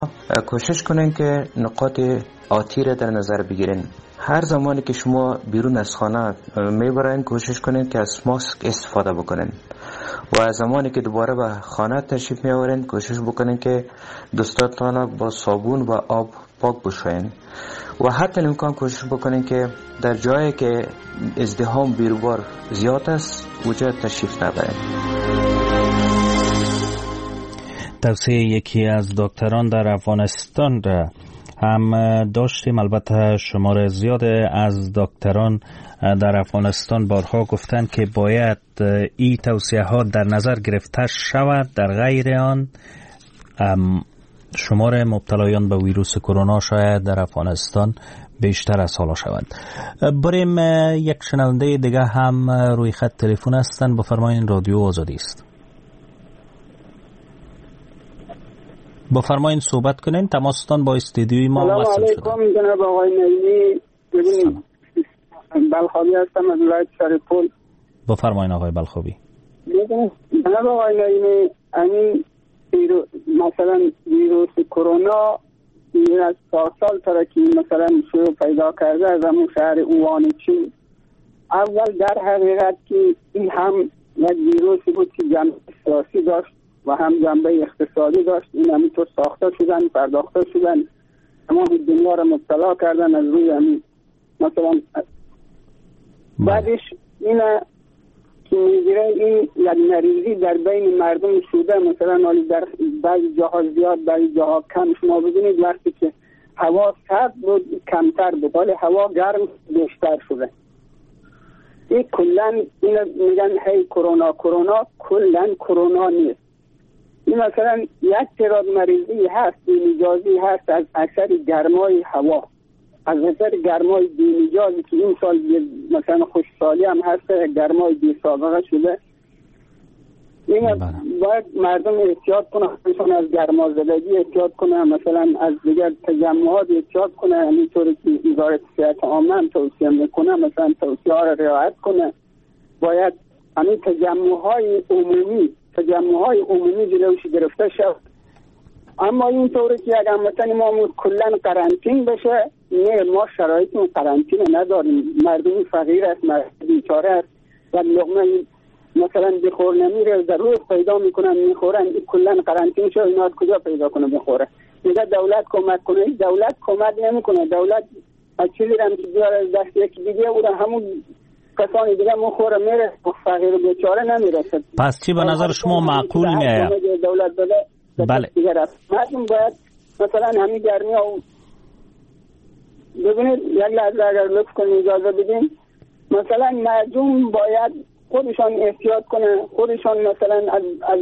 کوشش کنین که نقاط آتی را در نظر بگیرین. هر زمانی که شما بیرون از خانه میبرین کوشش کنین که از ماسک استفاده بکنین و از زمانی که دوباره به خانه تشریف میآورین کوشش بکنین که دستاتان با صابون و آب پاک بشوین و حتی امکان کوشش بکنین که در جایی که ازدحام بیروبار زیاد است اونجا تشریف نبرین. توصیه یکی از دکتران در افغانستان را هم داشتیم. البته شمار زیاد از دکتران در افغانستان بارها گفتند که باید این توصیه ها در نظر گرفته شود، در غیر آن شمار مبتلایان به ویروس کرونا شاید در افغانستان بیشتر از حالا شود. بریم یک شنونده دیگه هم روی خط تلفن هستند. بفرمایید، رادیو آزادی است. بفرمایید صحبت کنین. تماستان با استودیوی ما وصل شده. سلام علیکم جناب آقای نعیمی. ببینید بلخابی هستم از ولایت سرپل. بفرمایید آقای بلخابی. جناب آقای نعیمی، همین مثلا ویروس کرونا این از پارسال ترکی مثلا شروع پیدا کرده از همون شهر اوهان چین. اول در حقیقت که این هم یک ویروسی بود که جنبه سیاسی داشت و هم جنبه اقتصادی داشت. این همینطور ساخته شدن، پرداخته شدن، تمام دنیا را مبتلا کردن از روی همین مثلا. بعدش این که میگیره این یک مریضی در بین مردم شده، مثلا در بعضی جاها زیاد بعضی جاها کم. شما ببینید وقتی که هوا سرد بود کمتر بود ولی هوا گرم بیشتر شده. این کلن این میگن هی کرونا کلن کرونا نیست. این مثلا یک تعداد مریضی هست بی‌مجازی هست از اثر گرمای هوا، از اثر گرمای بی‌مجازی که این سال مثلا خوشسالی هم هست، گرمای بی سابقه شده. این باید مردم احتیاط کنه، خودشون از گرمازدگی احتیاط کنه، مثلا از دیگر تجمعات احتیاط کنه، همینطوری که وزارت صحت عامه هم توصیه میکنه مثلا توصیه ها را رعایت کنه. باید همین تجمعهای عمومی جلوش گرفته شد. اما این طوری که اگر مثلا ما کلن قرنطین بشه، نه، ما شرایط قرنطین نداریم. مردم فقیر است، مردم بیچاره است و لقمه مثلا بخور نمیره، ضرور پیدا میکنن میخورن. این کلن قرنطین شد، اینا کجا پیدا کنه بخوره؟ میگه دولت کمک کنه. دولت کمک نمیکنه. دولت از چیزی هم که بیاره دست یکی دیگه او را همون کسانی دیگه مخوره میره، فقیر بیچاره نمیرسه. پس چی به نظر شما معقول میآید؟ دولت بله. مردم باید مثلا همین گرمی ها ببینید، یک لحظه اگر لطف کنید اجازه بدین، مثلا مردم باید خودشان احتیاط کنه، خودشان مثلا از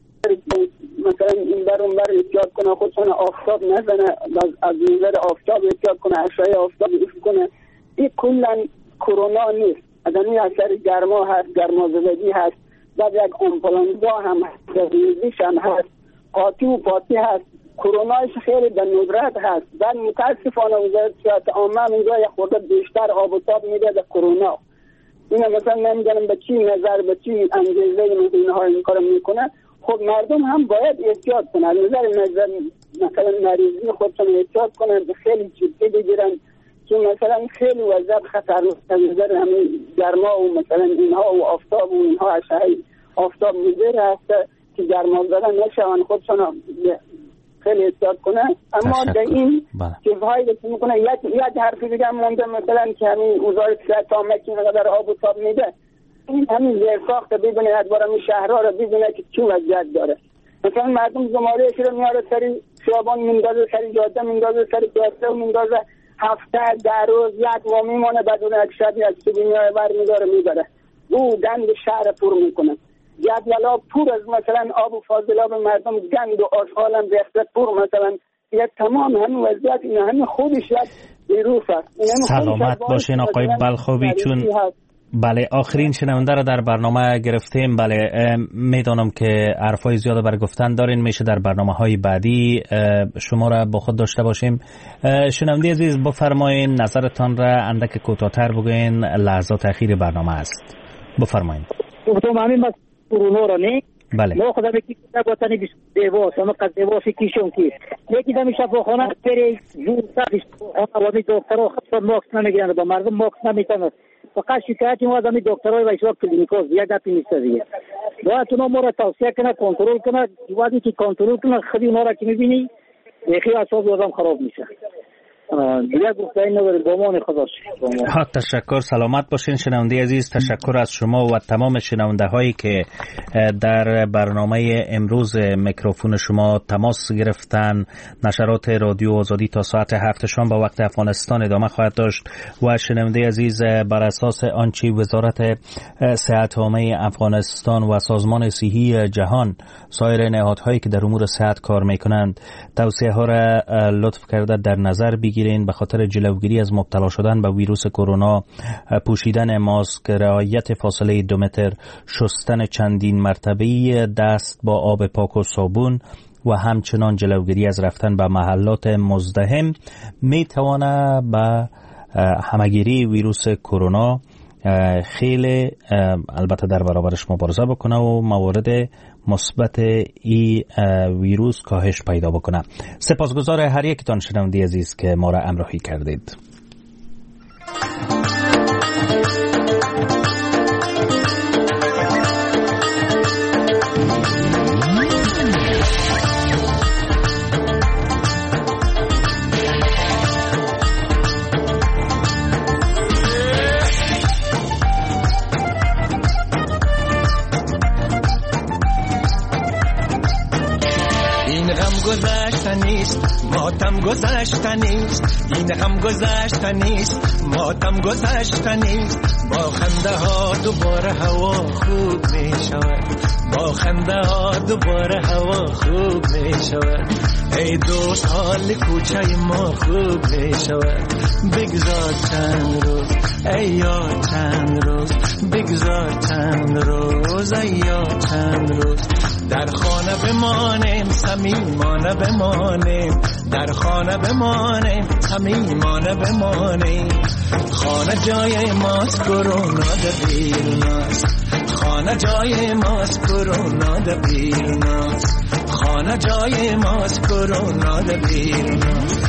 مثلا این بر اون بر احتیاط کنه، خودشان آفتاب نزنه، از نظر آفتاب احتیاط کنه، اشعه آفتاب احتیاط کنه. این کلا کرونا نیست. از این اثر گرما هست، گرمازدگی هست، بعد یک آنفلانزا هم هست، ریزش هم هست، قاطی و پاتی هست. کرونایش خیلی به ندرت هست. بعد متاسفانه وزارت صحت عامه اینجا یک خورده بیشتر آب و تاب میده به کرونا. اینا مثلا نمیدونم به چی نظر، به چی انگیزه اینها این کارو میکنه. خب مردم هم باید احتیاط کنن، از نظر مثلا مریضی خودشون احتیاط کنن، خیلی جدی بگیرن که مثلا خیلی وضعیت خطرناک از نظر همین گرما و مثلا اینها و آفتاب و اینها اشعه آفتاب مضر هست که گرما زدن نشون، خودشون خیلی احتیاط کنن. اما در این چیزهایی که میکنه یک حرف دیگه مونده، مثلا که همین وزارت صحت عامه که اینقدر آب و تاب میده، این همین زیرساخت ببینه ادوار همین شهرها رو ببینه که چه وضعیت داره. مثلا مردم زماریش رو میاره سری خیابان میندازه، سری جاده میندازه، سری پیاده میندازه، هفته در روز یک ماه میمونه بدون یک شبی از سبینیای بر میداره میبره. او گند شهر پر میکنه. جدولا پر از مثلا آب و فاضلاب مردم، گند و آشغال هم ریخته پر، مثلا یک تمام همین وضعیت این همین خودش یک ویروس است. سلامت باشین آقای بلخابی. چون بله آخرین شنونده را در برنامه گرفتیم. بله میدانم که حرفای زیاد بر گفتن دارین، میشه در برنامه‌های بعدی شما را با خود داشته باشیم. شنونده عزیز بفرمایین نظرتان را اندک کوتاه‌تر بگوین، لحظات اخیر برنامه است. بفرمایین. تو همین بس کرونا را نه بله ما خدا بکی باتنی بیست دیواس همه قد دیواس کیشون کی لیکی دمی شفاخانه بری زون سبیش آوامی دکتر ها خطفان ماکس نمیگیرن با مردم ماکس نمیتنن فقط شکایتی ما از همی دکتر های ویسوا کلینیکاز یک دفعی نیست دیگه باید اونا ما را توصیه کنه کنترل کنه وقتی که کنترل کنه خودی اونا را که میبینی یکی اعصاب آدم خراب میشه دیگه گفته این نداره بامان خداش. تشکر، سلامت باشین شنونده عزیز. تشکر از شما و تمام شنونده هایی که در برنامه امروز میکروفون شما تماس گرفتن. نشرات رادیو آزادی تا ساعت 7 شام با وقت افغانستان ادامه خواهد داشت و شنونده عزیز بر اساس آنچه وزارت صحت عامه افغانستان و سازمان صحی جهان سایر نهادهایی که در امور صحت کار میکنند توصیه ها را لطف کرده در نظر بگیرین. به خاطر جلوگیری از مبتلا شدن به ویروس کرونا پوشیدن ماسک، رعایت فاصله 2 متر، شستن چندین مرتبه دست با آب پاک و صابون و همچنان جلوگیری از رفتن به محلات مزدحم میتواند به همگیری ویروس کرونا خیلی البته در برابرش مبارزه بکنه و موارد مثبت ای ویروس کاهش پیدا بکنه. سپاسگزار هر یکتان شنونده عزیز که ما را همراهی کردید. ماتم گذشته نیست، این غم گذشته نیست، ماتم گذشته نیست. با خنده ها دوباره هوا خوب می شود، با خنده ها دوباره هوا خوب می شود. ای دوست حال کوچه ما خوب می شود. بگذار چند روز ای یار چند روز، بگذار چند روز ای یار چند روز. در خانه بمانیم صمیمانه بمانیم، در خانه بمانیم صمیمانه بمانیم. خانه جای ماست کرونا دبیرناست، خانه جای ماست کرونا دبیرناست، خانه جای ماست کرونا دبیرناست.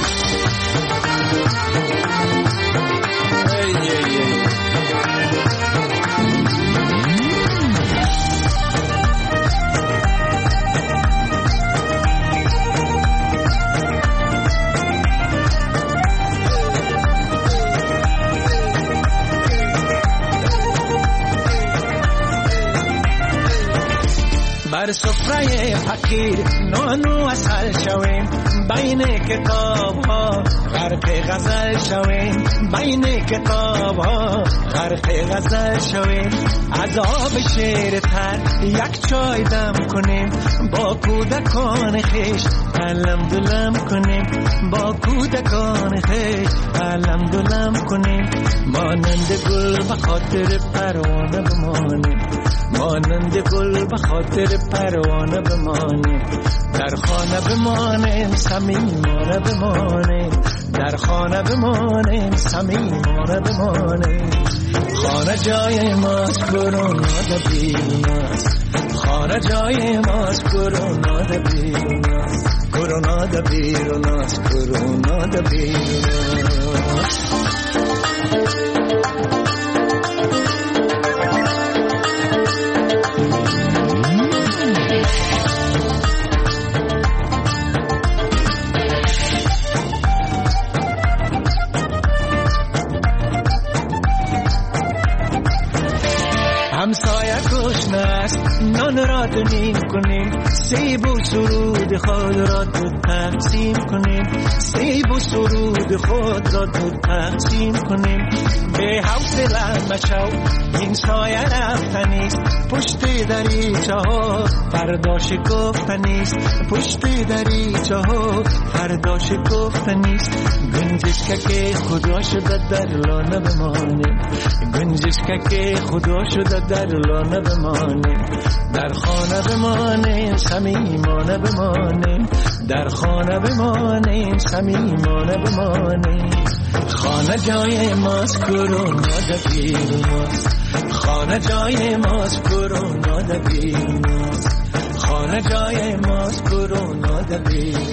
بر سفره فقیر نانو اصل شویم، بین کتاب ها غرق غزل شویم، بین کتاب ها غرق غزل شویم. از آب شیر تر یک چای دم کنیم، با کودکان خیش علم دلم کنیم، با کودکان خیش علم دلم کنیم. مانند گل به خاطر پروانه بمانیم، مانند گل به خاطر پروانه بمانیم. در خانه بمانیم صمیمانه بمانیم، در خانه بمانیم صمیمانه بمانیم. خانه جای ماست کرونا دبیرناست، خانه جای ماست کرونا دبیرناست، کرونا دبیرناست، کرونا دبیرناست. همسایه گشنه است نان را دونیم کنیم، سیب و سرود خود را دو تقسیم کنیم، سیب و سرود خود را دو تقسیم کنیم. به حوصله مشو این سایه رفتنیست، پشت دریچه ها فردا شکفتنیست، پشت دریچه ها فردا شکفتنیست. گنجشک که خدا شده در لانه بمانیم، گنجشک که خدا شده در لانه بمانیم. در خانه بمانیم بمانیم صمیمانه بمانیم در خانه بمانیم صمیمانه بمانیم خانه جای ماست کرونا دبیر ماست خانه جای ماست کرونا دبیر ماست خانه جای ماست کرونا دبیر